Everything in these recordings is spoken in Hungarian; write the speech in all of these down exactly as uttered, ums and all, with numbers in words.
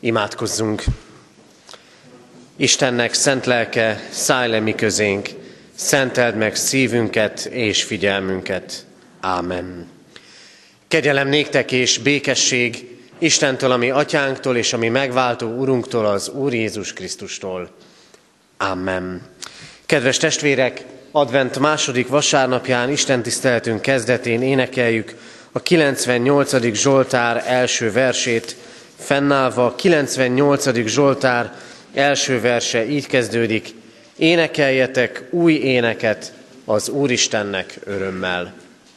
Imádkozzunk! Istennek szent lelke, szállj le mi közénk, szenteld meg szívünket és figyelmünket. Ámen. Kegyelem néktek és békesség Istentől, ami atyánktól és ami megváltó Urunktól, az Úr Jézus Krisztustól. Ámen. Kedves testvérek, advent második vasárnapján, istentiszteletünk kezdetén énekeljük a kilencvennyolcadik Zsoltár első versét, fennállva. kilencvennyolcadik Zsoltár első verse így kezdődik: énekeljetek új éneket az Úristennek örömmel.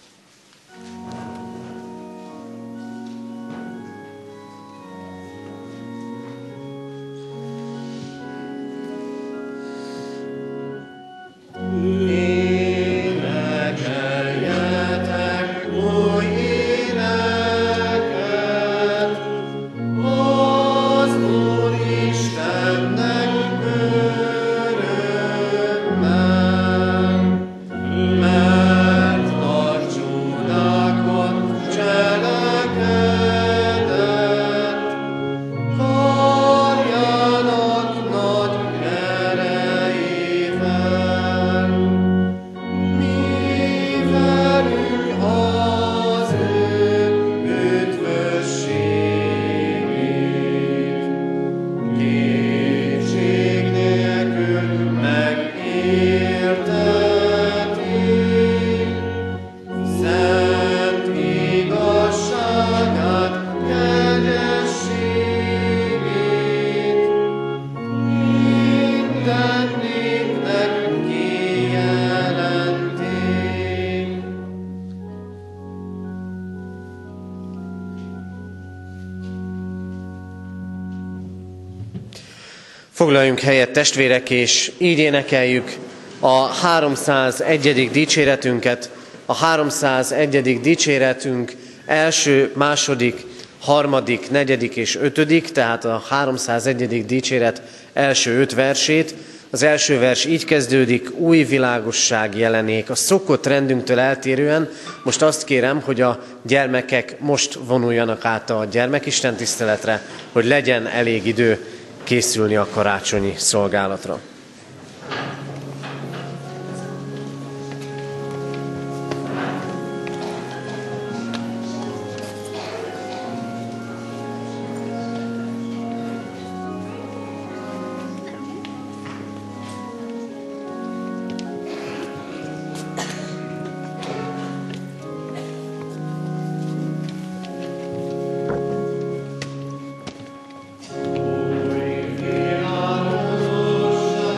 Foglaljunk helyet, testvérek, és így énekeljük a háromszázegyedik dicséretünket. A háromszázegyedik dicséretünk első, második, harmadik, negyedik és ötödik, tehát a háromszázegyedik dicséret első öt versét. Az első vers így kezdődik: új világosság jelenék. A szokott rendünktől eltérően most azt kérem, hogy a gyermekek most vonuljanak át a gyermekistentiszteletre, hogy legyen elég idő készülni a karácsonyi szolgálatra. Új világosság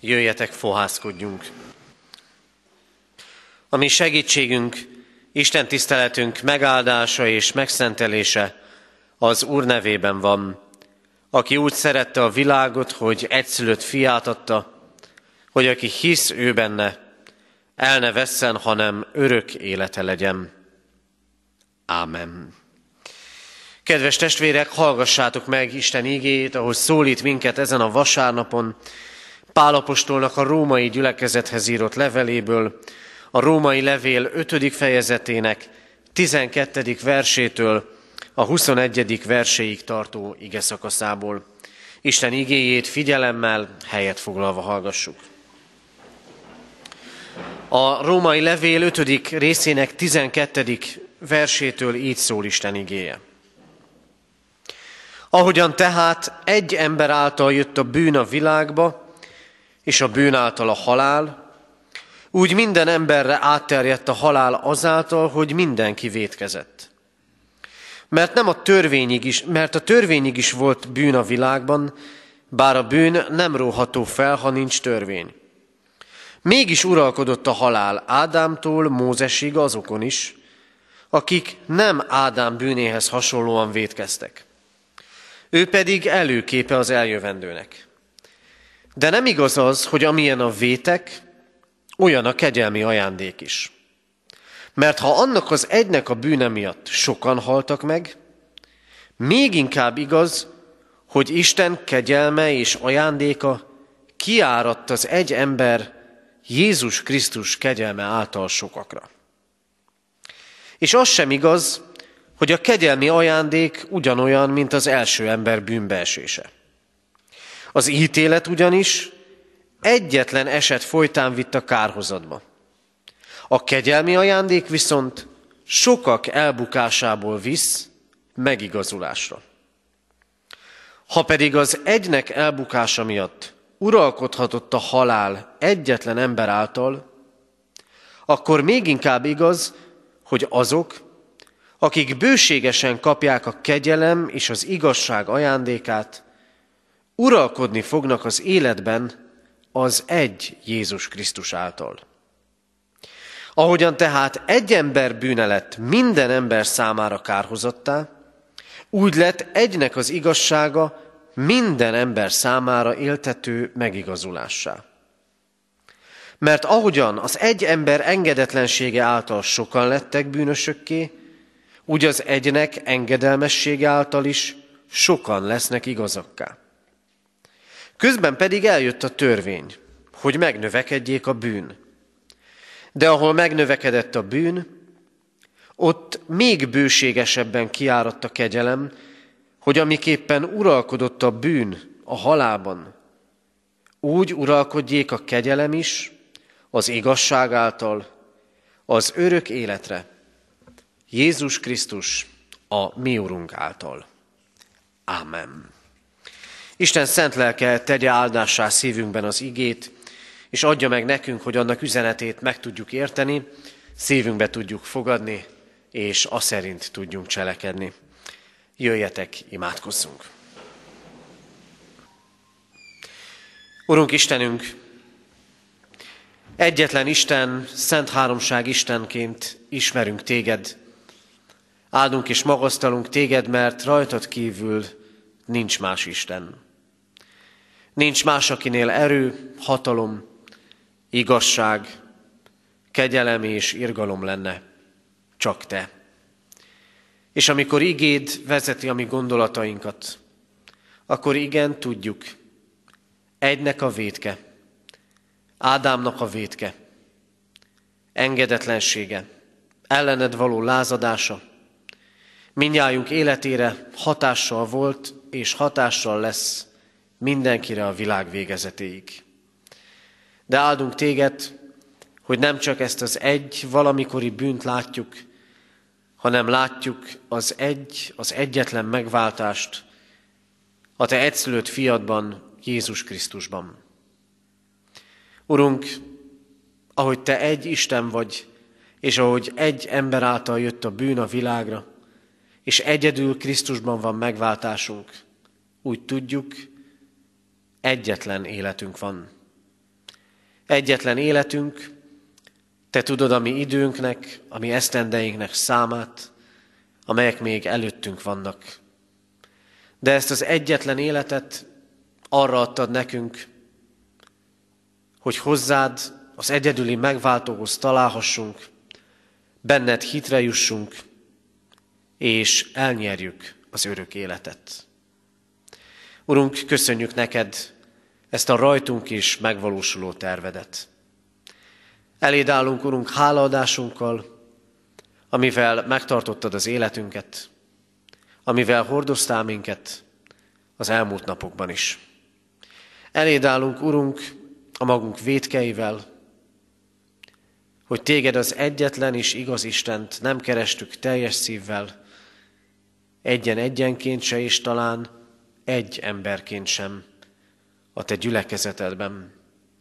Jöjjetek, fohászkodjunk! A mi segítségünk, Isten tiszteletünk megáldása és megszentelése az Úr nevében van, aki úgy szerette a világot, hogy egyszülött fiát adta, hogy aki hisz ő benne, el ne vesszen, hanem örök élete legyen. Ámen. Kedves testvérek, hallgassátok meg Isten igéjét, ahogy szólít minket ezen a vasárnapon, Pál apostolnak a római gyülekezethez írott leveléből, a római levél ötödik fejezetének tizenkettedik versétől a huszonegyedik verséig tartó igeszakaszából. Isten igéjét figyelemmel, helyet foglalva hallgassuk. A római levél ötödik részének tizenkettedik versétől így szól Isten igéje. Ahogyan tehát egy ember által jött a bűn a világba, és a bűn által a halál, úgy minden emberre átterjedt a halál azáltal, hogy mindenki vétkezett. Mert, nem a törvényig is, mert a törvényig is volt bűn a világban, bár a bűn nem róható fel, ha nincs törvény. Mégis uralkodott a halál Ádámtól Mózesig azokon is, akik nem Ádám bűnéhez hasonlóan vétkeztek. Ő pedig előképe az eljövendőnek. De nem igaz az, hogy amilyen a vétek, olyan a kegyelmi ajándék is. Mert ha annak az egynek a bűne miatt sokan haltak meg, még inkább igaz, hogy Isten kegyelme és ajándéka kiáradt az egy ember, Jézus Krisztus kegyelme által sokakra. És az sem igaz, hogy a kegyelmi ajándék ugyanolyan, mint az első ember bűnbeesése. Az ítélet ugyanis egyetlen eset folytán vitt a kárhozatba. A kegyelmi ajándék viszont sokak elbukásából visz megigazulásra. Ha pedig az egynek elbukása miatt uralkodhatott a halál egyetlen ember által, akkor még inkább igaz, hogy azok, akik bőségesen kapják a kegyelem és az igazság ajándékát, uralkodni fognak az életben az egy Jézus Krisztus által. Ahogyan tehát egy ember bűne lett minden ember számára kárhozattá, úgy lett egynek az igazsága minden ember számára éltető megigazulássá. Mert ahogyan az egy ember engedetlensége által sokan lettek bűnösökké, úgy az egynek engedelmessége által is sokan lesznek igazakká. Közben pedig eljött a törvény, hogy megnövekedjék a bűn. De ahol megnövekedett a bűn, ott még bőségesebben kiáradt a kegyelem, hogy amiképpen uralkodott a bűn a halálban, úgy uralkodjék a kegyelem is az igazság által, az örök életre, Jézus Krisztus a mi Urunk által. Ámen. Isten szent lelke tegye áldássá szívünkben az igét, és adja meg nekünk, hogy annak üzenetét meg tudjuk érteni, szívünkbe tudjuk fogadni, és azt szerint tudjunk cselekedni. Jöjjetek, imádkozzunk! Urunk Istenünk, egyetlen Isten, szent háromság Istenként ismerünk téged. Áldunk és magasztalunk téged, mert rajtad kívül nincs más Isten. Nincs más, akinél erő, hatalom, igazság, kegyelem és irgalom lenne, csak te. És amikor igéd vezeti a mi gondolatainkat, akkor igen, tudjuk, egynek a vétke, Ádámnak a vétke, engedetlensége, ellened való lázadása, mindnyájunk életére hatással volt és hatással lesz mindenkire a világ végezetéig. De áldunk téged, hogy nem csak ezt az egy valamikori bűnt látjuk, hanem látjuk az egy, az egyetlen megváltást a te egyszülött fiadban, Jézus Krisztusban. Urunk, ahogy te egy Isten vagy, és ahogy egy ember által jött a bűn a világra, és egyedül Krisztusban van megváltásunk, úgy tudjuk, egyetlen életünk van, egyetlen életünk, Te tudod a mi időnknek, a mi esztendeinknek számát, amelyek még előttünk vannak. De ezt az egyetlen életet arra adtad nekünk, hogy hozzád, az egyedüli megváltóhoz találhassunk, benned hitre jussunk, és elnyerjük az örök életet. Urunk, köszönjük neked ezt a rajtunk is megvalósuló tervedet. Eléd állunk, Urunk, hálaadásunkkal, amivel megtartottad az életünket, amivel hordoztál minket az elmúlt napokban is. Eléd állunk, Urunk, a magunk vétkeivel, hogy téged az egyetlen és igaz Istent nem kerestük teljes szívvel, egyen-egyenként se, és talán egy emberként sem a te gyülekezetedben.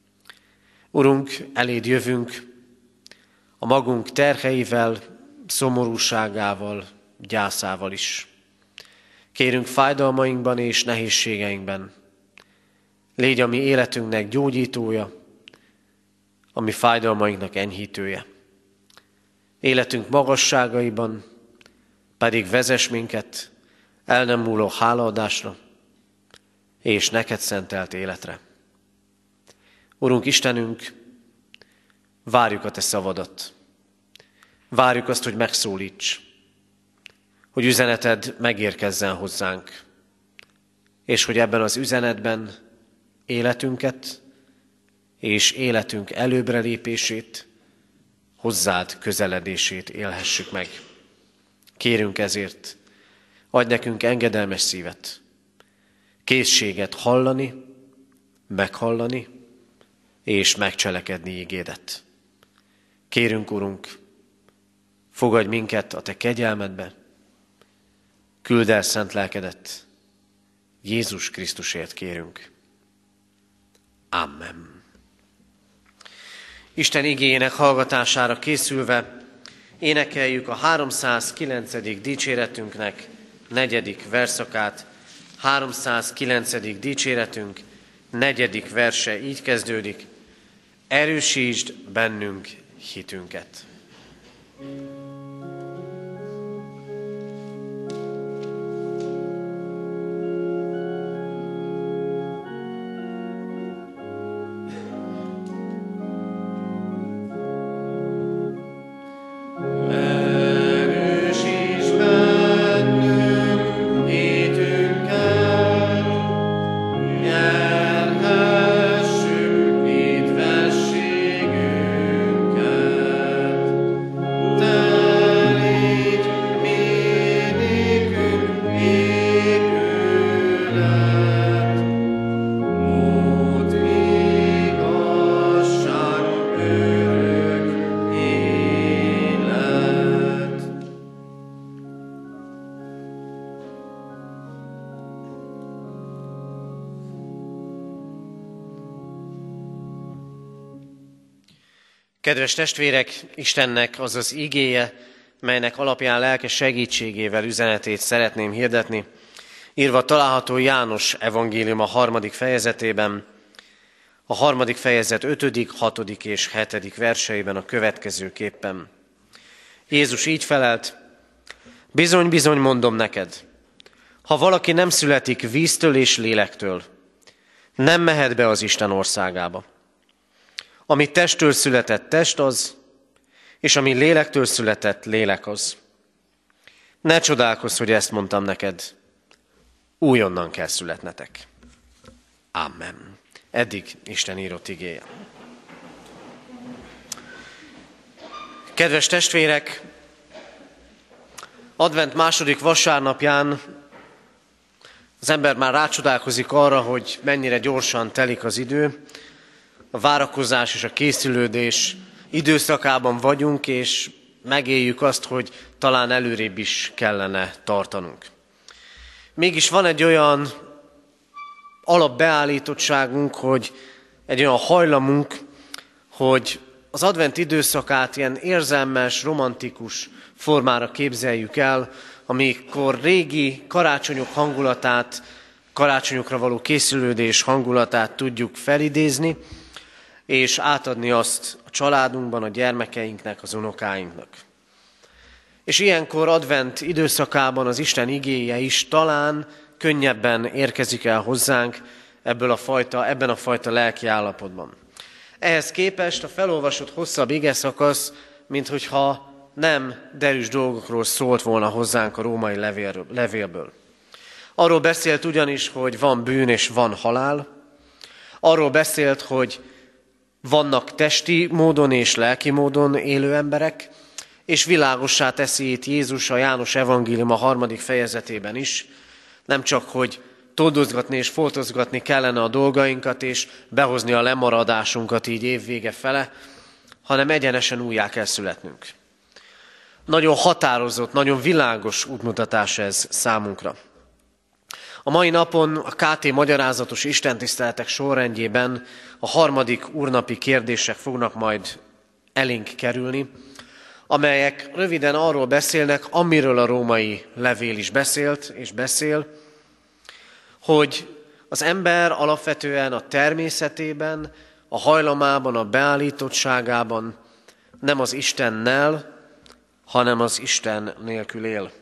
Urunk, eléd jövünk a magunk terheivel, szomorúságával, gyászával is. Kérünk fájdalmainkban és nehézségeinkben. Légy a mi életünknek gyógyítója, a mi fájdalmainknak enyhítője. Életünk magasságaiban pedig vezess minket el nem múló hálaadásra és neked szentelt életre. Urunk Istenünk, várjuk a te szavadat. Várjuk azt, hogy megszólíts, hogy üzeneted megérkezzen hozzánk, és hogy ebben az üzenetben életünket és életünk előbbre lépését, hozzád közeledését élhessük meg. Kérünk ezért, adj nekünk engedelmes szívet, készséget hallani, meghallani és megcselekedni ígédet. Kérünk, Urunk, fogadj minket a te kegyelmedbe, küld el szent lelkedet, Jézus Krisztusért kérünk. Amen. Isten igéjének hallgatására készülve énekeljük a háromszázkilencedik dicséretünknek negyedik verszakát. háromszázkilencedik dicséretünk negyedik verse így kezdődik: erősítsd bennünk hitünket. Kedves testvérek, Istennek az az igéje, melynek alapján lelke segítségével üzenetét szeretném hirdetni, írva található János evangélium a harmadik fejezetében, a harmadik fejezet ötödik, hatodik és hetedik verseiben a következőképpen. Jézus így felelt: bizony, bizony mondom neked, ha valaki nem születik víztől és lélektől, nem mehet be az Isten országába. Ami testtől született, test az, és ami lélektől született, lélek az. Ne csodálkozz, hogy ezt mondtam neked, újonnan kell születnetek. Amen. Eddig Isten írott igéje. Kedves testvérek, advent második vasárnapján az ember már rácsodálkozik arra, hogy mennyire gyorsan telik az idő. A várakozás és a készülődés időszakában vagyunk, és megéljük azt, hogy talán előrébb is kellene tartanunk. Mégis van egy olyan alapbeállítottságunk, hogy egy olyan hajlamunk, hogy az advent időszakát ilyen érzelmes, romantikus formára képzeljük el, amikor régi karácsonyok hangulatát, karácsonyokra való készülődés hangulatát tudjuk felidézni, és átadni azt a családunkban, a gyermekeinknek, az unokáinknak. És ilyenkor advent időszakában az Isten igéje is talán könnyebben érkezik el hozzánk ebből a fajta, ebben a fajta lelki állapotban. Ehhez képest a felolvasott hosszabb igeszakasz, minthogyha nem derűs dolgokról szólt volna hozzánk a római levélről, levélből. Arról beszélt ugyanis, hogy van bűn és van halál. Arról beszélt, hogy vannak testi módon és lelki módon élő emberek, és világossá teszi itt Jézus a János evangélium a harmadik fejezetében is, nem csak, hogy toldozgatni és foltozgatni kellene a dolgainkat, és behozni a lemaradásunkat így évvége fele, hanem egyenesen újjá kell születnünk. Nagyon határozott, nagyon világos útmutatás ez számunkra. A mai napon a ká té magyarázatos istentiszteletek sorrendjében a harmadik úrnapi kérdések fognak majd elénk kerülni, amelyek röviden arról beszélnek, amiről a római levél is beszélt és beszél, hogy az ember alapvetően a természetében, a hajlamában, a beállítottságában nem az Istennel, hanem az Isten nélkül él.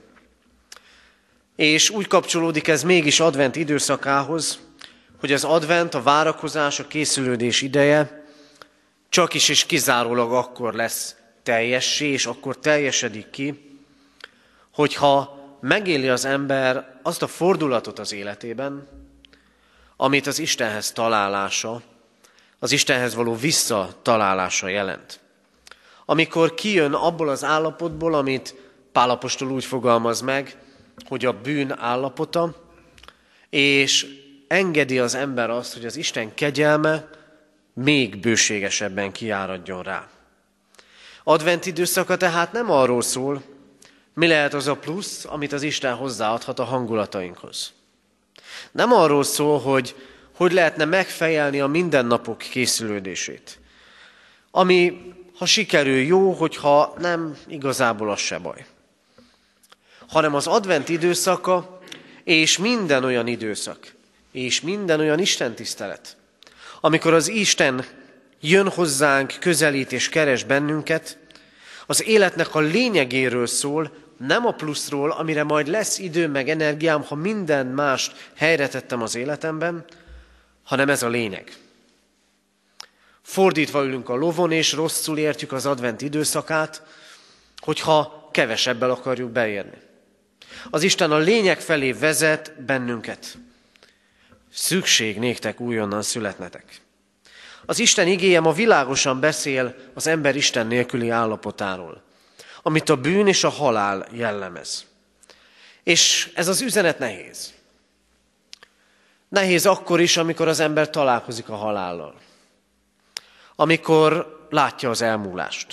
És úgy kapcsolódik ez mégis advent időszakához, hogy az advent, a várakozás, a készülődés ideje csak is és kizárólag akkor lesz teljessé, és akkor teljesedik ki, hogyha megéli az ember azt a fordulatot az életében, amit az Istenhez találása, az Istenhez való visszatalálása jelent. Amikor kijön abból az állapotból, amit Pál apostol úgy fogalmaz meg, hogy a bűn állapota, és engedi az ember azt, hogy az Isten kegyelme még bőségesebben kiáradjon rá. Advent időszaka tehát nem arról szól, mi lehet az a plusz, amit az Isten hozzáadhat a hangulatainkhoz. Nem arról szól, hogy hogy lehetne megfejelni a mindennapok készülődését. Ami, ha sikerül, jó, hogyha nem, igazából az se baj. Hanem az advent időszaka, és minden olyan időszak, és minden olyan istentisztelet, amikor az Isten jön hozzánk, közelít és keres bennünket, az életnek a lényegéről szól, nem a pluszról, amire majd lesz időm meg energiám, ha minden mást helyre tettem az életemben, hanem ez a lényeg. Fordítva ülünk a lovon, és rosszul értjük az advent időszakát, hogyha kevesebbel akarjuk beérni. Az Isten a lényeg felé vezet bennünket. Szükség néktek újonnan születnetek. Az Isten igéje ma világosan beszél az ember Isten nélküli állapotáról, amit a bűn és a halál jellemez. És ez az üzenet nehéz. Nehéz akkor is, amikor az ember találkozik a halállal. Amikor látja az elmúlást.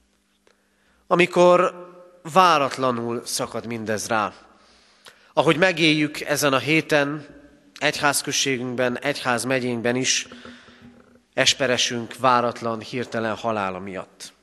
Amikor váratlanul szakad mindez rá. Ahogy megéljük ezen a héten, egyházközségünkben, egyházmegyénkben is, esperesünk váratlan, hirtelen halála miatt.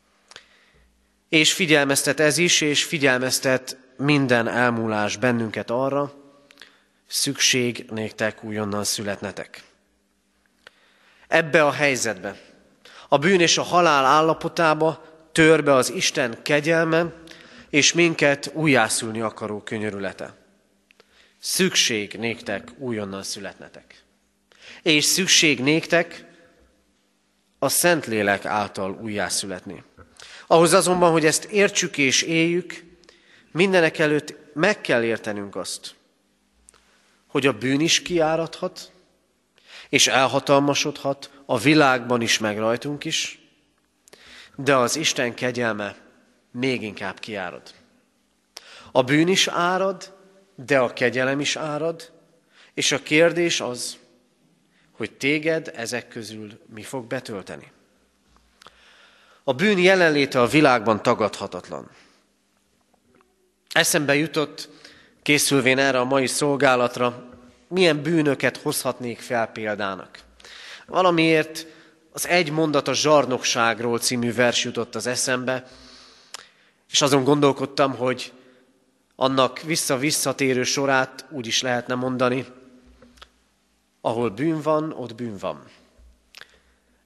És figyelmeztet ez is, és figyelmeztet minden elmúlás bennünket arra, szükség néktek újonnan születnetek. Ebbe a helyzetbe, a bűn és a halál állapotába tör be az Isten kegyelme, és minket újjászülni akaró könyörülete. Szükség néktek újonnan születnetek. És szükség néktek a Szentlélek által újjászületni. Ahhoz azonban, hogy ezt értsük és éljük, mindenek előtt meg kell értenünk azt, hogy a bűn is kiáradhat, és elhatalmasodhat, a világban is, meg rajtunk is, de az Isten kegyelme még inkább kiárad. A bűn is árad, de a kegyelem is árad, és a kérdés az, hogy téged ezek közül mi fog betölteni. A bűn jelenléte a világban tagadhatatlan. Eszembe jutott, készülvén erre a mai szolgálatra, milyen bűnöket hozhatnék fel példának. Valamiért az Egy mondat a zsarnokságról című vers jutott az eszembe, és azon gondolkodtam, hogy annak vissza-visszatérő sorát úgy is lehetne mondani, ahol bűn van, ott bűn van.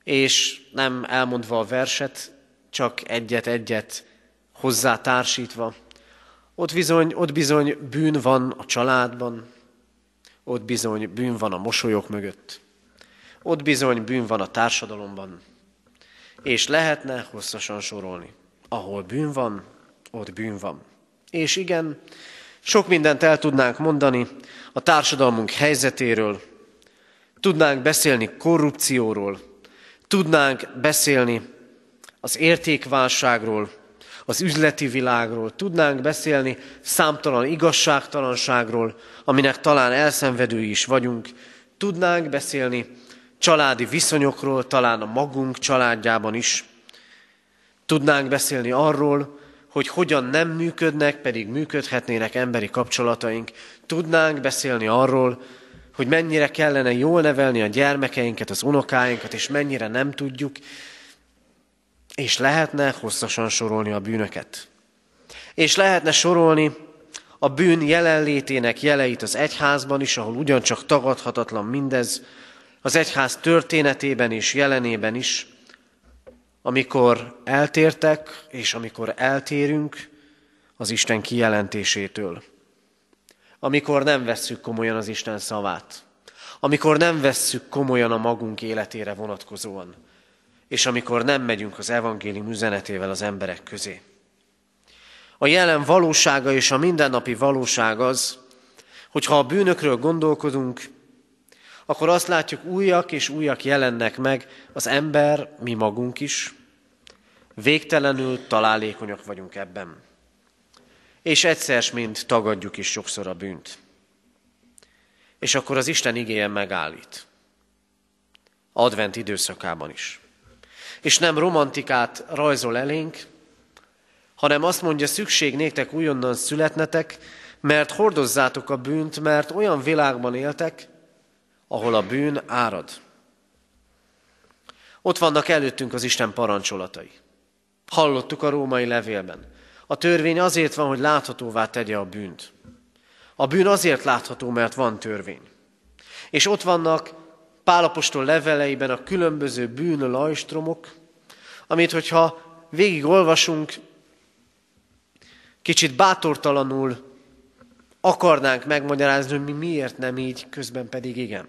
és nem elmondva a verset, csak egyet-egyet hozzá társítva. Ott bizony, ott bizony bűn van a családban, ott bizony bűn van a mosolyok mögött, ott bizony bűn van a társadalomban, és lehetne hosszasan sorolni. Ahol bűn van, ott bűn van. És igen, sok mindent el tudnánk mondani a társadalmunk helyzetéről, tudnánk beszélni korrupcióról, tudnánk beszélni az értékválságról, az üzleti világról, tudnánk beszélni számtalan igazságtalanságról, aminek talán elszenvedői is vagyunk, tudnánk beszélni családi viszonyokról, talán a magunk családjában is, tudnánk beszélni arról, hogy hogyan nem működnek, pedig működhetnének emberi kapcsolataink, tudnánk beszélni arról, hogy mennyire kellene jól nevelni a gyermekeinket, az unokáinkat, és mennyire nem tudjuk, és lehetne hosszasan sorolni a bűnöket. És lehetne sorolni a bűn jelenlétének jeleit az egyházban is, ahol ugyancsak tagadhatatlan mindez, az egyház történetében és jelenében is, amikor eltértek, és amikor eltérünk az Isten kijelentésétől. Amikor nem vesszük komolyan az Isten szavát. Amikor nem vesszük komolyan a magunk életére vonatkozóan. És amikor nem megyünk az evangélium üzenetével az emberek közé. A jelen valósága és a mindennapi valóság az, hogy ha a bűnökről gondolkodunk, akkor azt látjuk, újak és újak jelennek meg, az ember, mi magunk is, végtelenül találékonyak vagyunk ebben. És egyszer mint tagadjuk is sokszor a bűnt. És akkor az Isten igéje megállít. Advent időszakában is. És nem romantikát rajzol elénk, hanem azt mondja, szükség néktek újonnan születnetek, mert hordozzátok a bűnt, mert olyan világban éltek, ahol a bűn árad. Ott vannak előttünk az Isten parancsolatai. Hallottuk a római levélben. A törvény azért van, hogy láthatóvá tegye a bűnt. A bűn azért látható, mert van törvény. És ott vannak Pál apostol leveleiben a különböző bűn lajstromok, amit, hogyha végigolvasunk, kicsit bátortalanul akarnánk megmagyarázni, hogy mi miért nem így, közben pedig igen.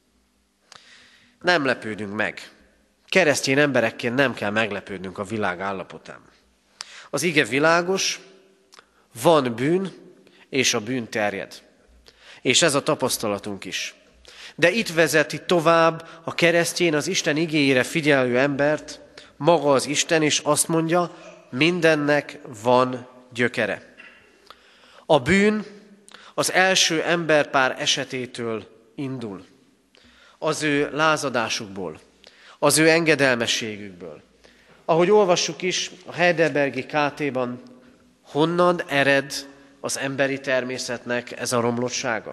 Nem lepődünk meg. Keresztény emberekként nem kell meglepődnünk a világ állapotán. Az ige világos, van bűn, és a bűn terjed. És ez a tapasztalatunk is. De itt vezeti tovább a keresztény az Isten igéjére figyelő embert, maga az Isten, és azt mondja, mindennek van gyökere. A bűn az első emberpár esetétől indul. Az ő lázadásukból, az ő engedelmességükből. Ahogy olvassuk is a Heidelbergi ká té-ban, honnan ered az emberi természetnek ez a romlottsága?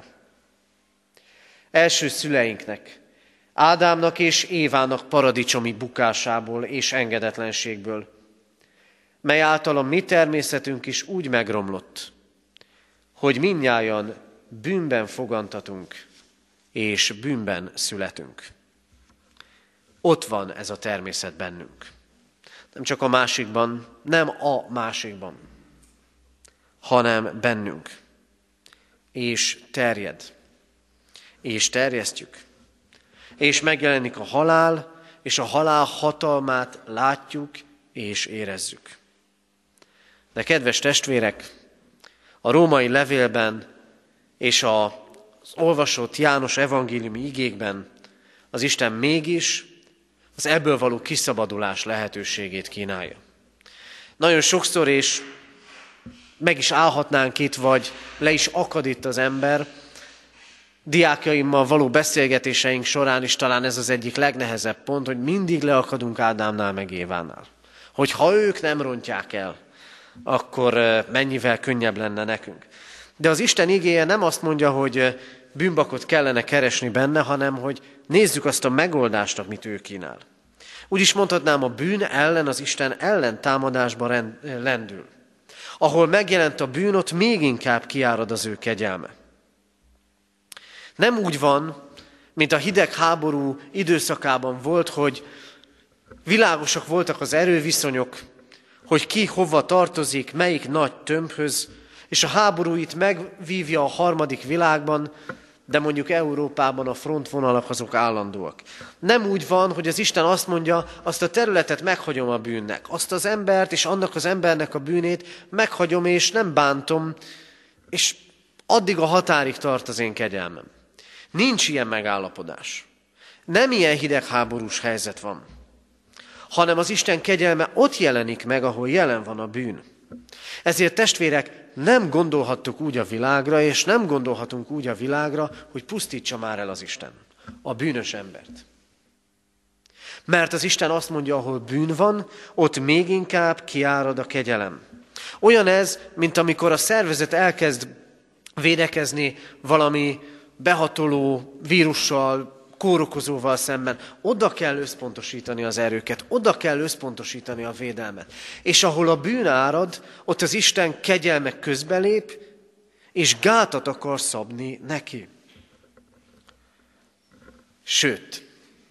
Első szüleinknek, Ádámnak és Évának paradicsomi bukásából és engedetlenségből, mely által a mi természetünk is úgy megromlott, hogy mindnyájan bűnben fogantatunk, és bűnben születünk. Ott van ez a természet bennünk. Nem csak a másikban, nem a másikban, hanem bennünk. És terjed. És terjesztjük. És megjelenik a halál, és a halál hatalmát látjuk és érezzük. De kedves testvérek, a római levélben és az olvasott János evangéliumi igékben az Isten mégis az ebből való kiszabadulás lehetőségét kínálja. Nagyon sokszor, és meg is állhatnánk itt, vagy le is akad itt az ember, diákjaimmal való beszélgetéseink során is talán ez az egyik legnehezebb pont, hogy mindig leakadunk Ádámnál meg Évánál. Hogy ha ők nem rontják el, akkor mennyivel könnyebb lenne nekünk. De az Isten igéje nem azt mondja, hogy bűnbakot kellene keresni benne, hanem hogy nézzük azt a megoldást, amit ő kínál. Úgy is mondhatnám, a bűn ellen az Isten ellen támadásba lendül. Ahol megjelent a bűn, ott még inkább kiárad az ő kegyelme. Nem úgy van, mint a hidegháború időszakában volt, hogy Világosak voltak az erőviszonyok, hogy ki hova tartozik, melyik nagy tömbhöz, és a háború itt megvívja a harmadik világban, de mondjuk Európában a frontvonalak azok állandóak. Nem úgy van, hogy az Isten azt mondja, azt a területet meghagyom a bűnnek, azt az embert és annak az embernek a bűnét meghagyom és nem bántom, és addig a határig tart az én kegyelmem. Nincs ilyen megállapodás. Nem ilyen hidegháborús helyzet van, hanem az Isten kegyelme ott jelenik meg, ahol jelen van a bűn. Ezért testvérek, nem gondolhattuk úgy a világra, és nem gondolhatunk úgy a világra, hogy pusztítsa már el az Isten a bűnös embert. Mert az Isten azt mondja, ahol bűn van, ott még inkább kiárad a kegyelem. Olyan ez, mint amikor a szervezet elkezd védekezni valami behatoló vírussal, kórokozóval szemben. Oda kell összpontosítani az erőket, oda kell összpontosítani a védelmet. És ahol a bűn árad, ott az Isten kegyelme közbelép, és gátat akar szabni neki. Sőt,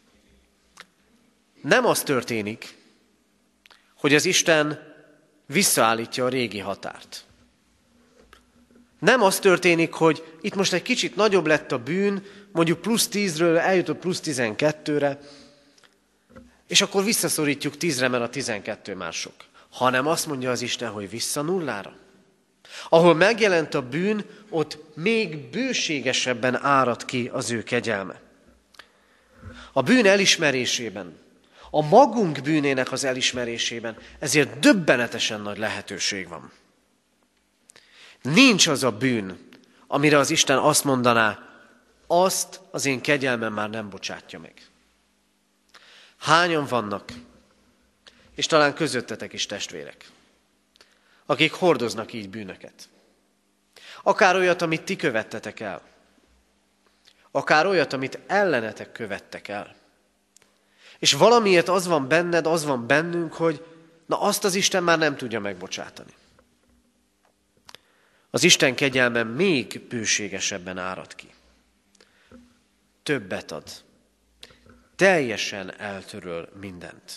nem az történik, hogy az Isten visszaállítja a régi határt. Nem az történik, hogy itt most egy kicsit nagyobb lett a bűn, mondjuk plusz tízről eljutott plusz tizenkettőre, és akkor visszaszorítjuk tízre, mert a tizenkettő már sok. Hanem azt mondja az Isten, hogy vissza nullára. Ahol megjelent a bűn, ott még bőségesebben árad ki az ő kegyelme. A bűn elismerésében, a magunk bűnének az elismerésében ezért döbbenetesen nagy lehetőség van. Nincs az a bűn, amire az Isten azt mondaná, azt az én kegyelmem már nem bocsátja meg. Hányan vannak, és talán közöttetek is testvérek, akik hordoznak így bűnöket. Akár olyat, amit ti követtetek el, akár olyat, amit ellenetek követtek el. És valamiért az van benned, az van bennünk, hogy na azt az Isten már nem tudja megbocsátani. Az Isten kegyelme még bőségesebben árad ki. Többet ad. Teljesen eltöröl mindent.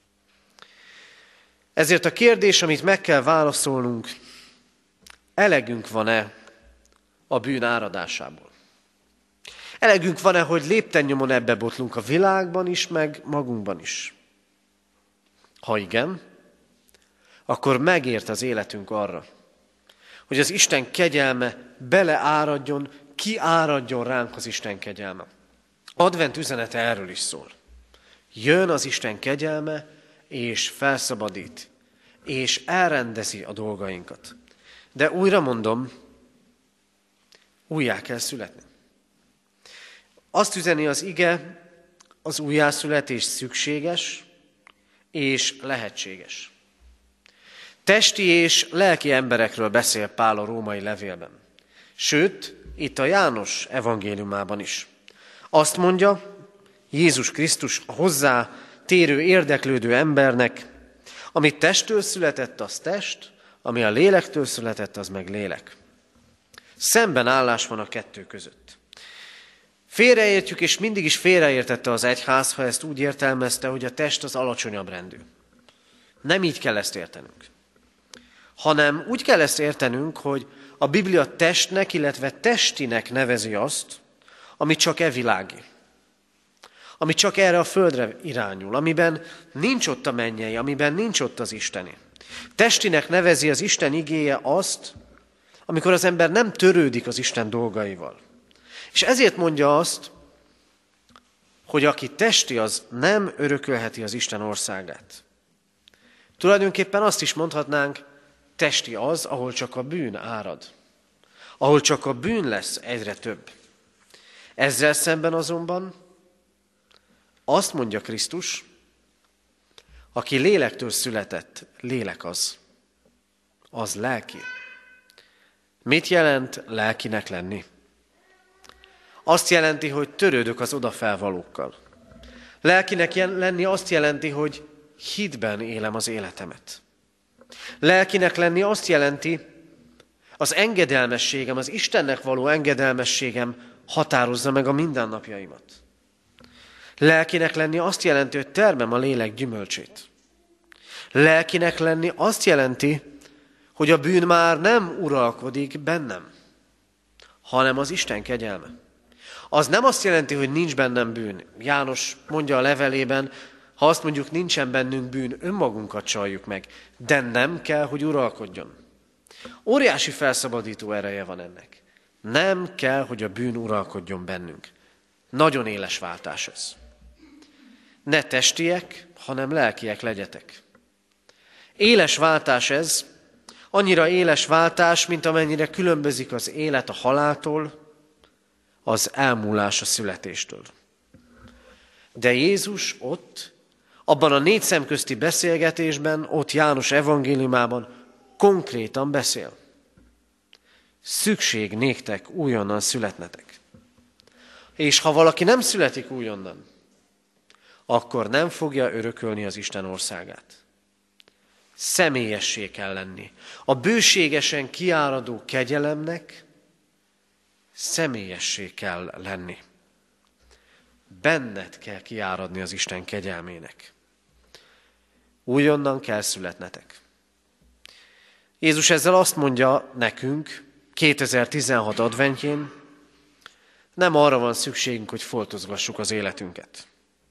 Ezért a kérdés, amit meg kell válaszolnunk, elegünk van-e a bűn áradásából? Elegünk van-e, hogy lépten nyomon ebbe botlunk a világban is, meg magunkban is? Ha igen, akkor megért az életünk arra, hogy az Isten kegyelme beleáradjon, kiáradjon ránk az Isten kegyelme. Advent üzenete erről is szól. Jön az Isten kegyelme, és felszabadít, és elrendezi a dolgainkat. De újra mondom, újjá kell születni. Azt üzeni az ige, az újjászületés szükséges és lehetséges. Testi és lelki emberekről beszél Pál a római levélben. Sőt, itt a János evangéliumában is. Azt mondja, Jézus Krisztus a hozzá térő, érdeklődő embernek, ami testtől született, az test, ami a lélektől született, az meg lélek. Szemben állás van a kettő között. Félreértjük, és mindig is félreértette az egyház, ha ezt úgy értelmezte, hogy a test az alacsonyabb rendű. Nem így kell ezt értenünk. Hanem úgy kell ezt értenünk, hogy a Biblia testnek, illetve testinek nevezi azt, ami csak e világi. Ami csak erre a földre irányul, amiben nincs ott a mennyei, amiben nincs ott az isteni. Testinek nevezi az Isten igéje azt, amikor az ember nem törődik az Isten dolgaival. És ezért mondja azt, hogy aki testi, az nem örökölheti az Isten országát. Tulajdonképpen azt is mondhatnánk, testi az, ahol csak a bűn árad. Ahol csak a bűn lesz egyre több. Ezzel szemben azonban azt mondja Krisztus, aki lélektől született, lélek az. Az lelki. Mit jelent lelkinek lenni? Azt jelenti, hogy törődök az odafelvalókkal. Lelkinek lenni azt jelenti, hogy hitben élem az életemet. Lelkinek lenni azt jelenti, az engedelmességem, az Istennek való engedelmességem határozza meg a mindennapjaimat. Lelkinek lenni azt jelenti, hogy termem a lélek gyümölcsét. Lelkinek lenni azt jelenti, hogy a bűn már nem uralkodik bennem, hanem az Isten kegyelme. Az nem azt jelenti, hogy nincs bennem bűn. János mondja a levelében, ha azt mondjuk, nincsen bennünk bűn, önmagunkat csaljuk meg, de nem kell, hogy uralkodjon. Óriási felszabadító ereje van ennek. Nem kell, hogy a bűn uralkodjon bennünk. Nagyon éles váltás ez. Ne testiek, hanem lelkiek legyetek. Éles váltás ez, annyira éles váltás, mint amennyire különbözik az élet a haláltól, az elmúlás a születéstől. De Jézus ott, abban a négy szemközti beszélgetésben, ott János evangéliumában konkrétan beszél. Szükség néktek újonnan születnetek. És ha valaki nem születik újonnan, akkor nem fogja örökölni az Isten országát. Személyessé kell lenni. A bőségesen kiáradó kegyelemnek személyessé kell lenni. Benned kell kiáradni az Isten kegyelmének. Újonnan kell születnetek. Jézus ezzel azt mondja nekünk, kétezer-tizenhat adventjén, nem arra van szükségünk, hogy foltozgassuk az életünket.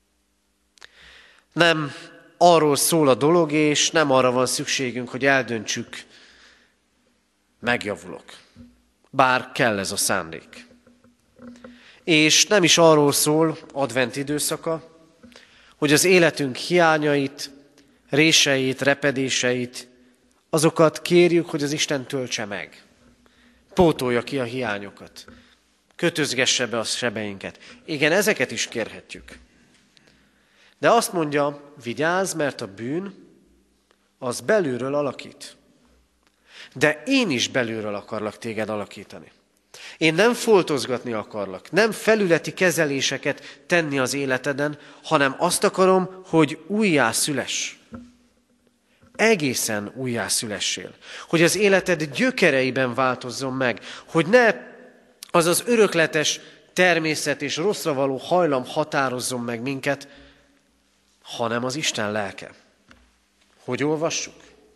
Nem arról szól a dolog, és nem arra van szükségünk, hogy eldöntsük, megjavulok. Bár kell ez a szándék. És nem is arról szól advent időszaka, hogy az életünk hiányait, réseit, repedéseit, azokat kérjük, hogy az Isten töltse meg. Pótolja ki a hiányokat. Kötözgesse be a sebeinket. Igen, ezeket is kérhetjük. De azt mondja, vigyázz, mert a bűn az belülről alakít. De én is belülről akarlak téged alakítani. Én nem foltozgatni akarlak, nem felületi kezeléseket tenni az életeden, hanem azt akarom, hogy újjászüless. Egészen újjászülessél. Hogy az életed gyökereiben változzon meg, hogy ne az az örökletes természet és rosszra való hajlam határozzon meg minket, hanem az Isten lelke. Hogy olvassuk?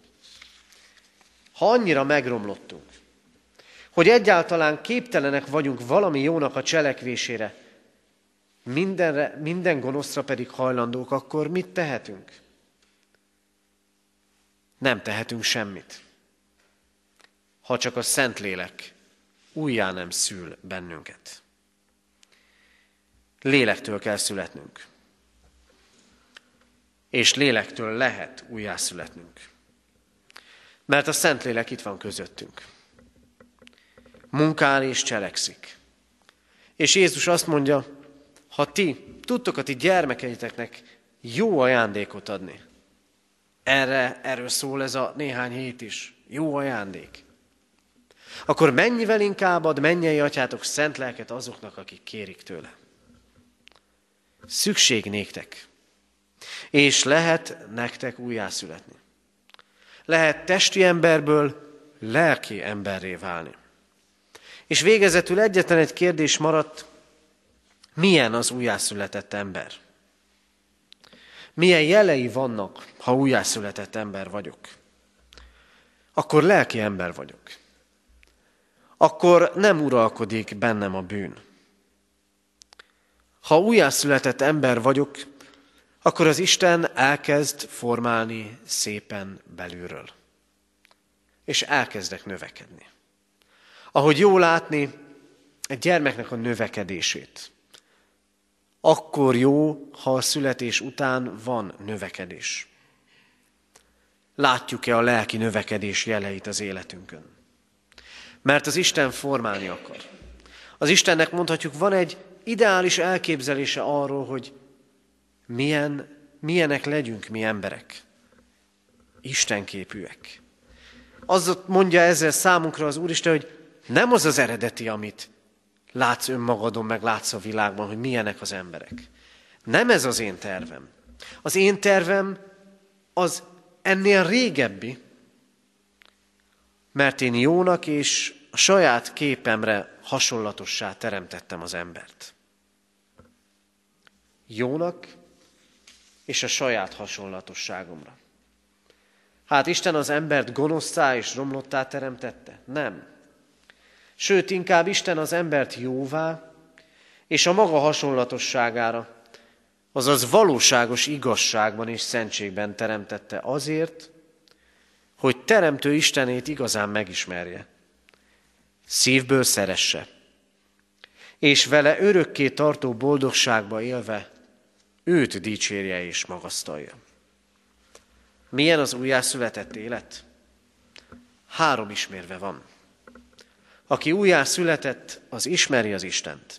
Ha annyira megromlottunk, hogy egyáltalán képtelenek vagyunk valami jónak a cselekvésére, mindenre, minden gonoszra pedig hajlandók, akkor mit tehetünk? Nem tehetünk semmit, ha csak a Szentlélek újjá nem szül bennünket. Lélektől kell születnünk. És lélektől lehet újjászületnünk. Mert a Szentlélek itt van közöttünk. Munkál és cselekszik. És Jézus azt mondja, ha ti tudtok a ti gyermekeiteknek jó ajándékot adni, erre, erről szól ez a néhány hét is, jó ajándék, akkor mennyivel inkább ad mennyei atyátok szent lelket azoknak, akik kérik tőle. Szükség néktek. És lehet nektek újjászületni. Lehet testi emberből lelki emberré válni. És végezetül egyetlen egy kérdés maradt, milyen az újjászületett ember? Milyen jelei vannak, ha újjászületett ember vagyok? Akkor lelki ember vagyok. Akkor nem uralkodik bennem a bűn. Ha újjászületett ember vagyok, akkor az Isten elkezd formálni szépen belülről. És elkezdek növekedni. Ahogy jó látni egy gyermeknek a növekedését. Akkor jó, ha a születés után van növekedés. Látjuk-e a lelki növekedés jeleit az életünkön? Mert az Isten formálni akar. Az Istennek mondhatjuk, van egy ideális elképzelése arról, hogy milyen, milyenek legyünk mi emberek. Istenképűek. Az mondja ezzel számunkra az Úristen, hogy nem az az eredeti, amit látsz önmagadon, meg látsz a világban, hogy milyenek az emberek. Nem ez az én tervem. Az én tervem az ennél régebbi, mert én jónak és a saját képemre hasonlatossá teremtettem az embert. jónak és a saját hasonlatosságomra. Hát Isten az embert gonoszszá és romlottá teremtette? Nem. Sőt, inkább Isten az embert jóvá és a maga hasonlatosságára, azaz valóságos igazságban és szentségben teremtette azért, hogy teremtő Istenét igazán megismerje, szívből szeresse, és vele örökké tartó boldogságba élve őt dicsérje és magasztalja. Milyen az újjászületett élet? Három ismérve van. Aki újjászületett, az ismeri az Istent.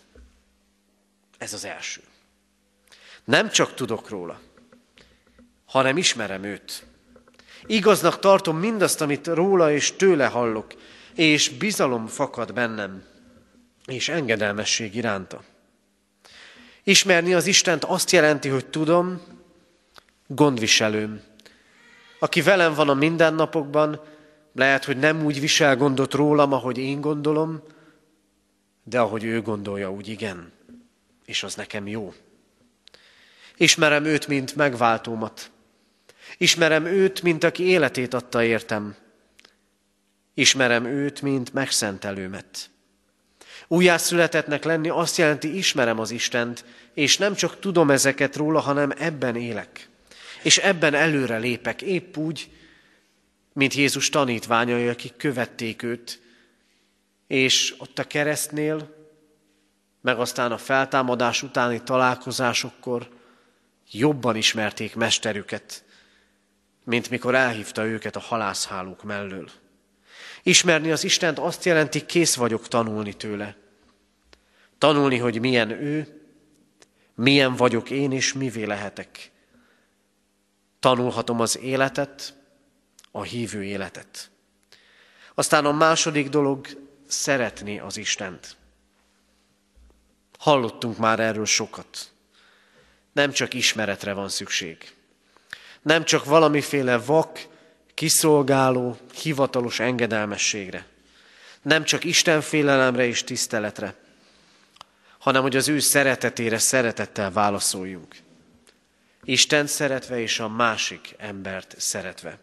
Ez az első. Nem csak tudok róla, hanem ismerem őt. Igaznak tartom mindazt, amit róla és tőle hallok, és bizalom fakad bennem, és engedelmesség iránta. Ismerni az Istent azt jelenti, hogy tudom, gondviselőm, aki velem van a mindennapokban, lehet, hogy nem úgy visel gondot rólam, ahogy én gondolom, de ahogy ő gondolja, úgy igen, és az nekem jó. Ismerem őt, mint megváltómat. Ismerem őt, mint aki életét adta értem. Ismerem őt, mint megszentelőmet. Újjászületettnek lenni azt jelenti, ismerem az Istent, és nem csak tudom ezeket róla, hanem ebben élek. És ebben előre lépek, épp úgy, mint Jézus tanítványai, akik követték őt, és ott a keresztnél, meg aztán a feltámadás utáni találkozásokkor jobban ismerték mesterüket, mint mikor elhívta őket a halászhálók mellől. Ismerni az Istent azt jelenti, kész vagyok tanulni tőle. Tanulni, hogy milyen ő, milyen vagyok én, és mivé lehetek. Tanulhatom az életet, a hívő életet. Aztán a második dolog, szeretni az Istent. Hallottunk már erről sokat. Nem csak ismeretre van szükség. Nem csak valamiféle vak, kiszolgáló, hivatalos engedelmességre. Nem csak Istenfélelemre és tiszteletre, hanem hogy az ő szeretetére szeretettel válaszoljunk. Isten szeretve és a másik embert szeretve.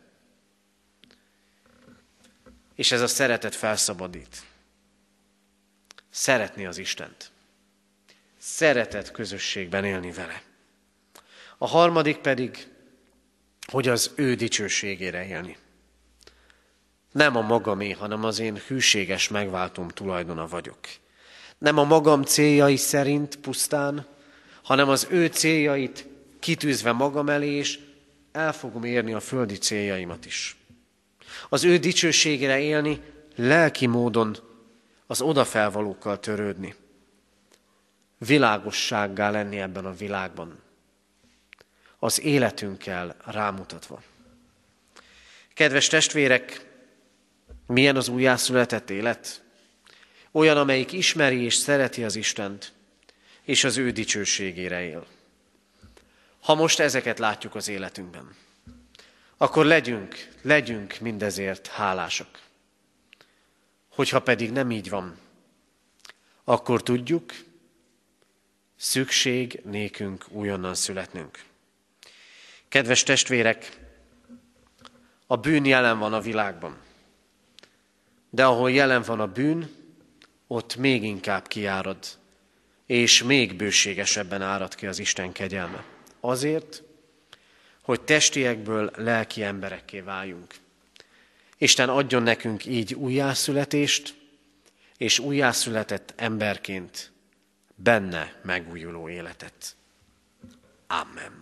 És ez a szeretet felszabadít. Szeretni az Istent. Szeretet közösségben élni vele. A harmadik pedig, hogy az ő dicsőségére élni. Nem a magamé, hanem az én hűséges megváltóm tulajdona vagyok. Nem a magam céljai szerint pusztán, hanem az ő céljait kitűzve magam elé, és el fogom érni a földi céljaimat is. Az ő dicsőségére élni, lelki módon az odafelvalókkal törődni. Világossággá lenni ebben a világban. Az életünkkel rámutatva. Kedves testvérek, milyen az újjászületett élet? Olyan, amelyik ismeri és szereti az Istent, és az ő dicsőségére él. Ha most ezeket látjuk az életünkben, akkor legyünk, legyünk mindezért hálásak. Hogyha pedig nem így van, akkor tudjuk, szükség nékünk újonnan születnünk. Kedves testvérek, a bűn jelen van a világban, de ahol jelen van a bűn, ott még inkább kiárad, és még bőségesebben árad ki az Isten kegyelme. Azért, hogy testiekből lelki emberekké váljunk. Isten adjon nekünk így újjászületést, és újjászületett emberként benne megújuló életet. Amen.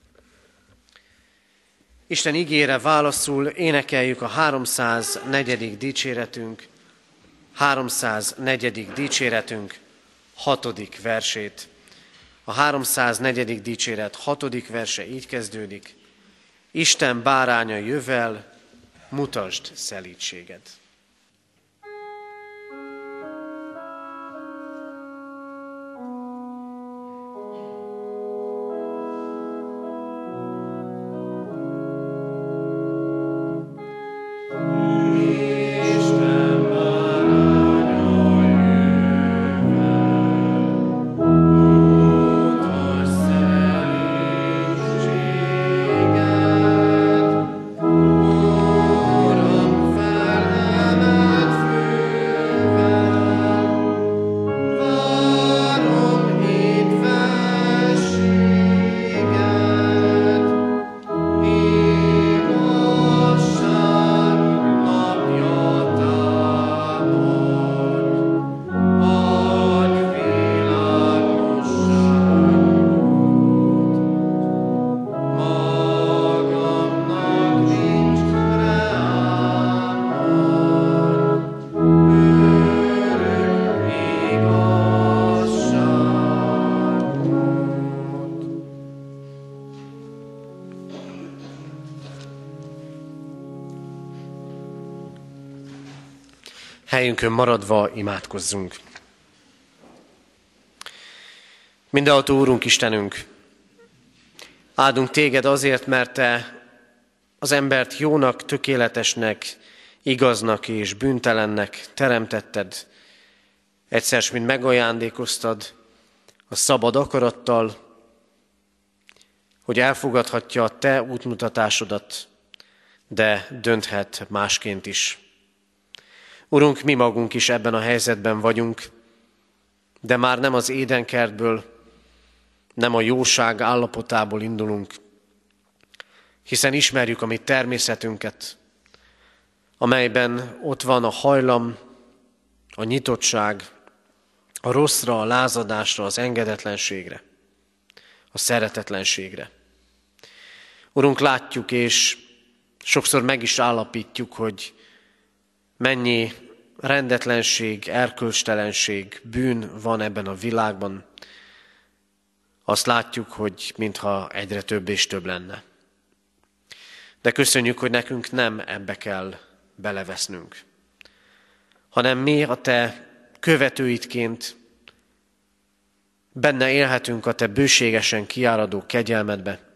Isten igére válaszul énekeljük a háromszáznegyedik dicséretünk, háromszáznegyedik dicséretünk hatodik versét. A háromszáznegyedik dicséret hatodik verse így kezdődik. Isten báránya jövel, mutasd szelídséged. Mutasd Helyünkön maradva imádkozzunk. Mindenható Úrunk, Istenünk, áldunk Téged azért, mert Te az embert jónak, tökéletesnek, igaznak és bűntelennek teremtetted. Egyszer mint megajándékoztad a szabad akarattal, hogy elfogadhatja a Te útmutatásodat, de dönthet másként is. Urunk, mi magunk is ebben a helyzetben vagyunk, de már nem az édenkertből, nem a jóság állapotából indulunk, hiszen ismerjük a mi természetünket, amelyben ott van a hajlam, a nyitottság, a rosszra, a lázadásra, az engedetlenségre, a szeretetlenségre. Urunk, látjuk, és sokszor meg is állapítjuk, hogy mennyi rendetlenség, erkölcstelenség, bűn van ebben a világban. Azt látjuk, hogy mintha egyre több és több lenne. De köszönjük, hogy nekünk nem ebbe kell belevesznünk, hanem mi a Te követőidként benne élhetünk a Te bőségesen kiáradó kegyelmedbe,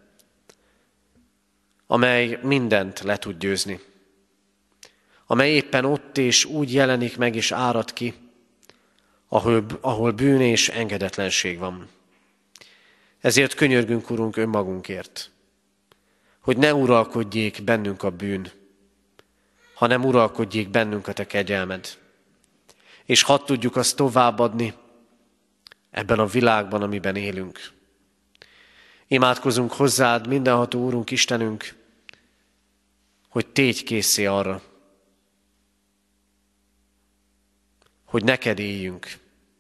amely mindent le tud győzni, amely éppen ott és úgy jelenik meg és árad ki, ahol, ahol bűn és engedetlenség van. Ezért könyörgünk, Urunk, önmagunkért, hogy ne uralkodjék bennünk a bűn, hanem uralkodjék bennünk a Te kegyelmed. És hadd tudjuk azt továbbadni ebben a világban, amiben élünk. Imádkozunk hozzád, mindenható Úrunk, Istenünk, hogy tégy készé arra, hogy neked éljünk,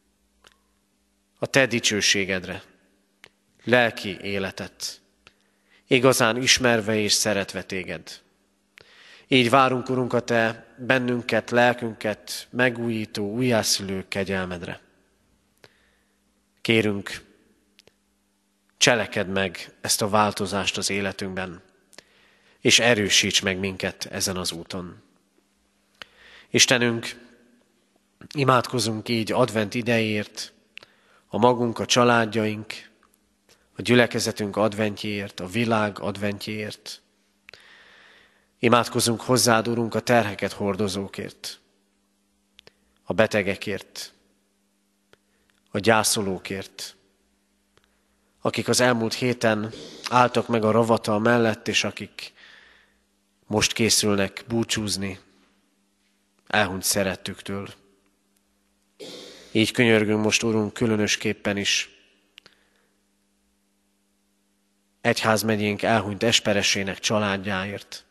a Te dicsőségedre, lelki életet, igazán ismerve és szeretve Téged. Így várunk, Urunk, a Te bennünket, lelkünket megújító, újjászülő kegyelmedre. Kérünk, cselekedd meg ezt a változást az életünkben, és erősíts meg minket ezen az úton. Istenünk, imádkozunk így advent idejéért, a magunk, a családjaink, a gyülekezetünk adventjéért, a világ adventjéért. Imádkozunk hozzád, Urunk, a terheket hordozókért, a betegekért, a gyászolókért, akik az elmúlt héten álltak meg a ravatal mellett, és akik most készülnek búcsúzni elhunyt szerettüktől. Így könyörgünk most, Urunk, különösképpen is egyházmegyénk elhunyt esperesének családjáért.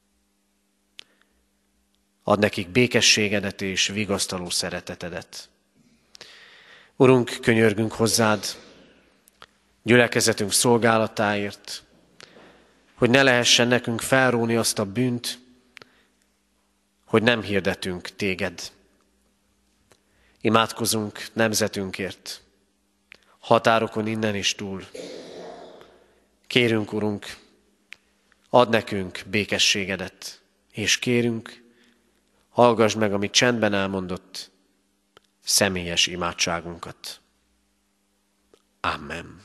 Add nekik békességedet és vigasztaló szeretetedet. Urunk, könyörgünk hozzád gyülekezetünk szolgálatáért, hogy ne lehessen nekünk felróni azt a bűnt, hogy nem hirdetünk téged. Imádkozunk nemzetünkért, határokon innen is túl. Kérünk, Urunk, add nekünk békességedet, és kérünk, hallgass meg, amit csendben elmondott, személyes imádságunkat. Amen.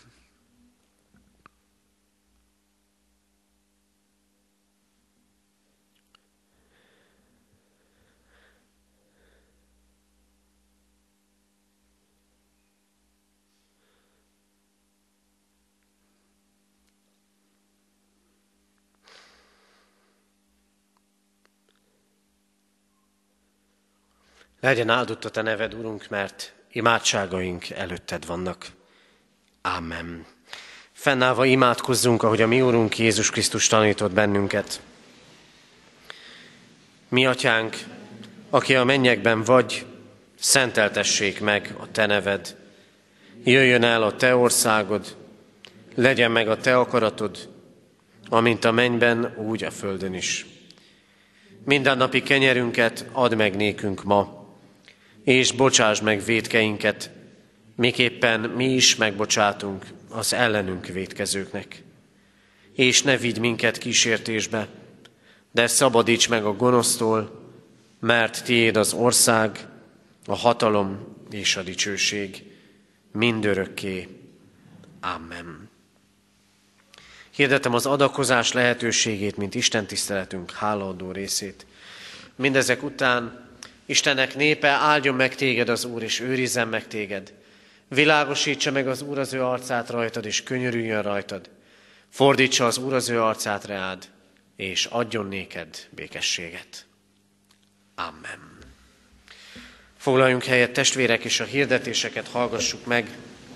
Legyen áldott a Te neved, Urunk, mert imádságaink előtted vannak. Amen. Fennállva imádkozzunk, ahogy a mi Urunk Jézus Krisztus tanított bennünket. Mi Atyánk, aki a mennyekben vagy, szenteltessék meg a Te neved. Jöjjön el a Te országod, legyen meg a Te akaratod, amint a mennyben, úgy a földön is. Mindennapi kenyerünket add meg nékünk ma, és bocsásd meg vétkeinket, miképpen mi is megbocsátunk az ellenünk vétkezőknek. És ne vigy minket kísértésbe, de szabadíts meg a gonosztól, mert tiéd az ország, a hatalom és a dicsőség mindörökké. Amen. Hirdetem az adakozás lehetőségét, mint Isten tiszteletünk hálaadó részét. Mindezek után Istennek népe, áldjon meg téged az Úr, és őrizzen meg téged. Világosítsa meg az Úr az ő arcát rajtad, és könyörüljön rajtad. Fordítsa az Úr az ő arcát reád, és adjon néked békességet. Amen. Foglaljunk helyet, testvérek, és a hirdetéseket hallgassuk meg.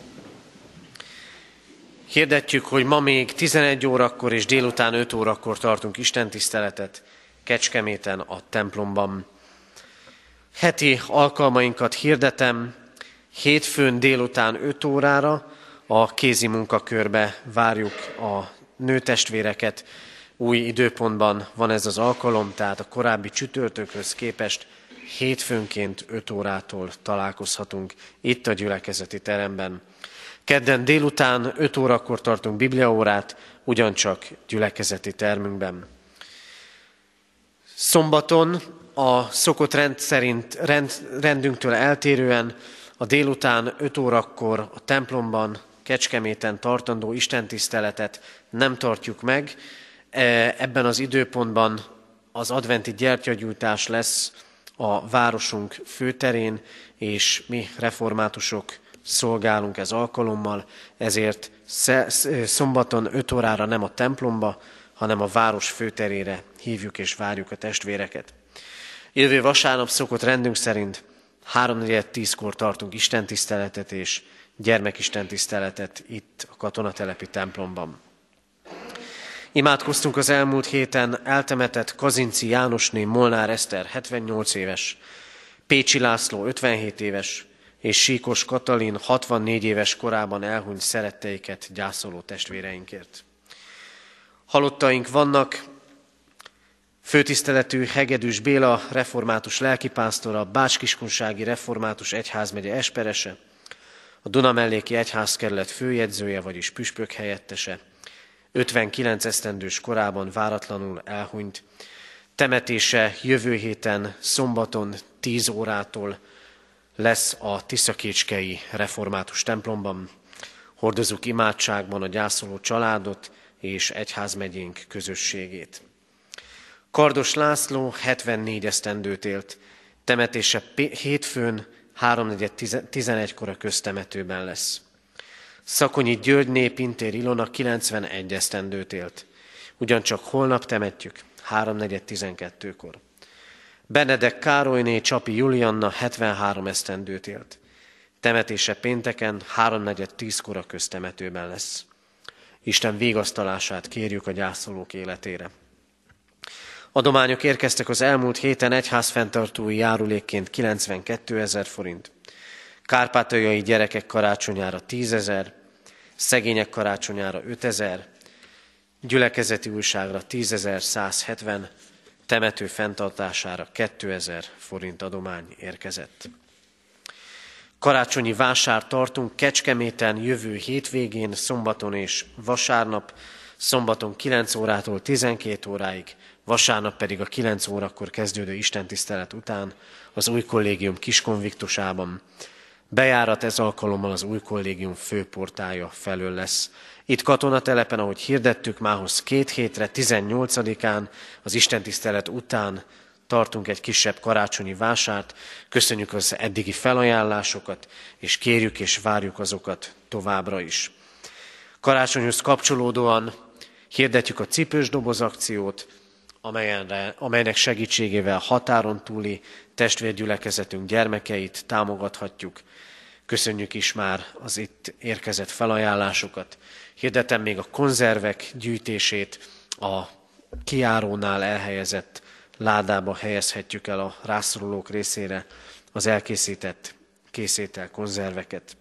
Hirdetjük, hogy ma még tizenegy órakor és délután öt órakor tartunk istentiszteletet Kecskeméten a templomban. Heti alkalmainkat hirdetem, hétfőn délután öt órára a kézi munkakörbe várjuk a nőtestvéreket. Új időpontban van ez az alkalom, tehát a korábbi csütörtökhöz képest hétfőnként öt órától találkozhatunk itt a gyülekezeti teremben. Kedden délután öt órakor tartunk bibliaórát, ugyancsak gyülekezeti termünkben. Szombaton a szokott rend szerint, rend, rendünktől eltérően a délután öt órakor a templomban, Kecskeméten tartandó istentiszteletet nem tartjuk meg. Ebben az időpontban az adventi gyertyagyújtás lesz a városunk főterén, és mi reformátusok szolgálunk ez alkalommal, ezért szombaton öt órára nem a templomba, hanem a város főterére hívjuk és várjuk a testvéreket. Jövő vasárnap szokott rendünk szerint háromnegyed tízkor tartunk istentiszteletet és gyermekistentiszteletet itt a katonatelepi templomban. Imádkoztunk az elmúlt héten eltemetett Kazinczy Jánosné Molnár Eszter hetvennyolc éves, Pécsi László ötvenhét éves, és Síkos Katalin hatvannégy éves korában elhunyt szeretteiket gyászoló testvéreinkért. Halottaink vannak: főtiszteletű Hegedűs Béla református lelkipásztora, Bács-Kiskunsági református egyházmegye esperese, a Dunamelléki egyházkerület főjegyzője, vagyis püspök helyettese, ötvenkilenc esztendős korában váratlanul elhunyt. Temetése jövő héten szombaton tíz órától lesz a Tiszakécskei református templomban. Hordozunk imádságban a gyászoló családot és egyházmegyénk közösségét. Kardos László hetvennégy esztendőt élt. Temetése hétfőn háromnegyed tizenegykor a köztemetőben lesz. Szakonyi Györgyné Pintér Ilona kilencvenegy esztendőt élt. Ugyancsak holnap temetjük háromnegyed tizenkettőkor. Benedek Károlyné Csapi Julianna hetvenhárom esztendőt élt. Temetése pénteken háromnegyed tízkor a köztemetőben lesz. Isten vigasztalását kérjük a gyászolók életére. Adományok érkeztek az elmúlt héten egyházfenntartói járulékként kilencvenkétezer forint, kárpátaljai gyerekek karácsonyára tízezer, szegények karácsonyára ötezer, gyülekezeti újságra tízezer-százhetven, temető fenntartására kétezer forint adomány érkezett. Karácsonyi vásárt tartunk Kecskeméten jövő hétvégén, szombaton és vasárnap, szombaton kilenc órától tizenkét óráig, vasárnap pedig a kilenc órakor kezdődő istentisztelet után az új kollégium Kiskonviktusában. Bejárat ez alkalommal az új kollégium főportája felől lesz. Itt katonatelepen, ahogy hirdettük, mához két hétre, tizennyolcadikán, az istentisztelet után tartunk egy kisebb karácsonyi vásárt. Köszönjük az eddigi felajánlásokat, és kérjük és várjuk azokat továbbra is. Karácsonyhoz kapcsolódóan hirdetjük a cipős doboz akciót, amelyenre, amelynek segítségével határon túli testvérgyülekezetünk gyermekeit támogathatjuk. Köszönjük is már az itt érkezett felajánlásokat. Hirdetem még a konzervek gyűjtését, a kijárónál elhelyezett ládába helyezhetjük el a rászorulók részére az elkészített készétel konzerveket.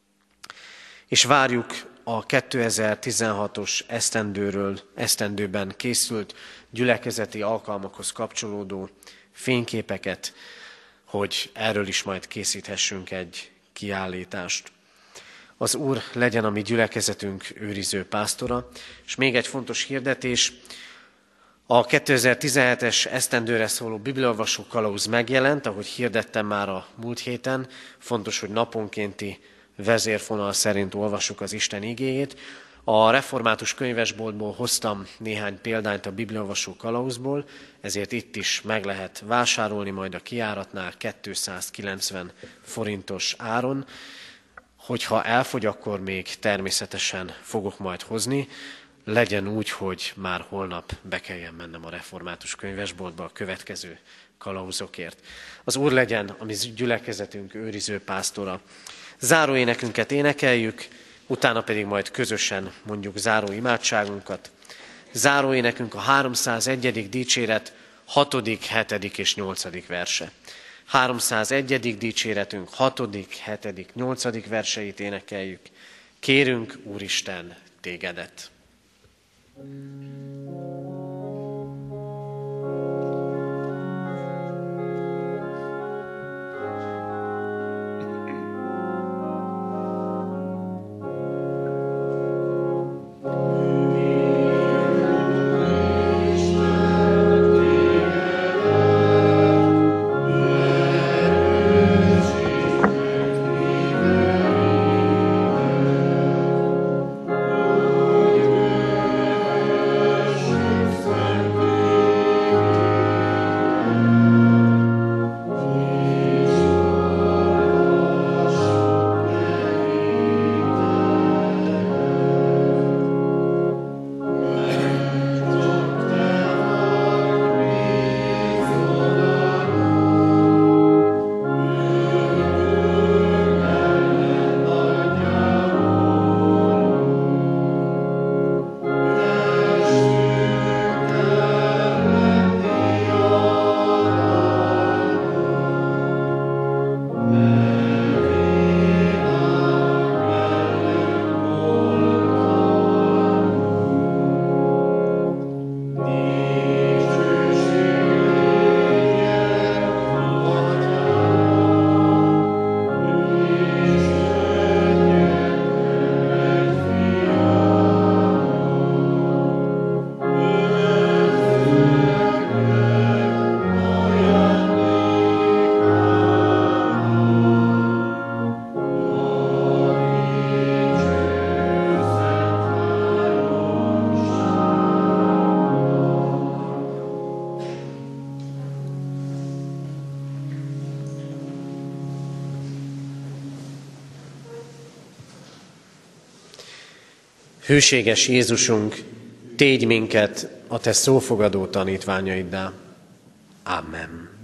És várjuk a kétezer-tizenhatos esztendőről, esztendőben készült gyülekezeti alkalmakhoz kapcsolódó fényképeket, hogy erről is majd készíthessünk egy kiállítást. Az Úr legyen a mi gyülekezetünk őriző pásztora, és még egy fontos hirdetés, A kétezer-tizenhetes esztendőre szóló bibliaolvasó kalauz megjelent, ahogy hirdettem már a múlt héten. Fontos, hogy naponkénti vezérfonal szerint olvassuk az Isten igéjét. A református könyvesboltból hoztam néhány példányt a bibliaolvasó kalauzból, ezért itt is meg lehet vásárolni majd a kijáratnál kétszázkilencven forintos áron. Hogyha elfogy, akkor még természetesen fogok majd hozni. Legyen úgy, hogy már holnap be kelljen mennem a református könyvesboltba a következő kalauzokért. Az Úr legyen a mi gyülekezetünk őriző pásztora. Záróénekünket énekeljük, utána pedig majd közösen mondjuk záró imádságunkat. Záróénekünk a háromszázegyedik dicséret hatodik, hetedik és nyolcadik verse. háromszázegyedik dicséretünk hatodik, hetedik, nyolcadik verseit énekeljük. Kérünk, Úristen, tégedet! Hűséges Jézusunk, tégy minket a te szófogadó tanítványaiddá. Amen.